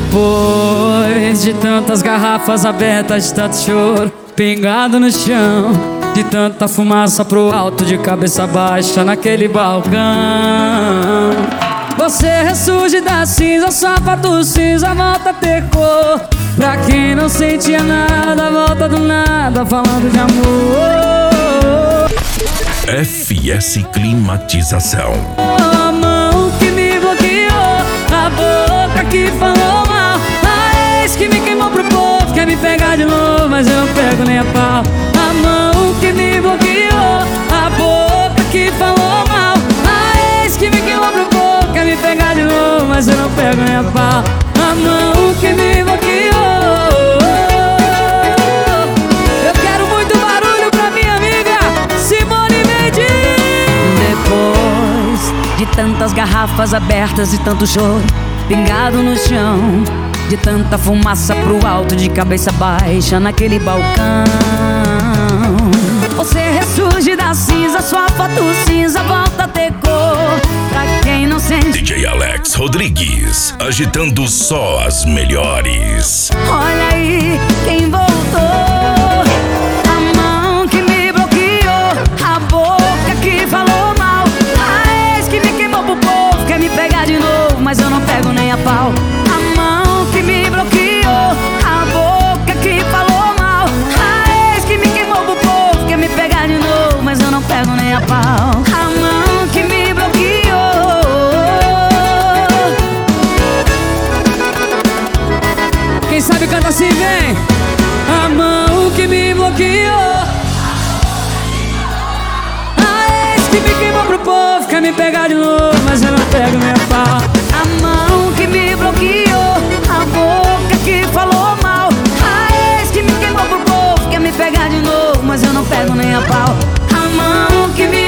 Depois de tantas garrafas abertas, de tanto choro pingado no chão, de tanta fumaça pro alto, de cabeça baixa naquele balcão, você ressurge da cinza, sapato cinza, volta a ter cor. Pra quem não sentia nada, volta do nada, falando de amor. FS Climatização. A mão que me bloqueou, a boca que falou mal, a ex que me queimou pro povo, quer me pegar de novo, mas eu não pego nem a pau. A mão que me bloqueou, a boca que falou mal, a ex que me queimou pro povo, quer me pegar de novo, mas eu não pego nem a pau. A mão que me bloqueou. Eu quero muito barulho pra minha amiga Simone Mendes. Depois de tantas garrafas abertas e tanto choro pingado no chão, de tanta fumaça pro alto, de cabeça baixa naquele balcão, você ressurge da cinza, sua foto cinza volta a ter cor. Pra quem não sente, DJ Alex Rodrigues, agitando só as melhores. olha aí quem voltou. A mão que me bloqueou, a boca que falou mal, a ex que me queimou pro povo, quer me pegar de novo, mas eu não pego nem a pau. A mão que me bloqueou, a boca que falou mal, a ex que me queimou pro povo, quer me pegar de novo, mas eu não pego nem a pau. A mão que me bloqueou. Quem sabe canta assim, vem. A mão que me bloqueou, a ex que me queimou pro povo, quer me pegar de novo, mas eu não pego nem a pau. A mão que me bloqueou, a boca que falou mal, a ex que me queimou pro povo, quer me pegar de novo, mas eu não pego nem a pau. A mão que me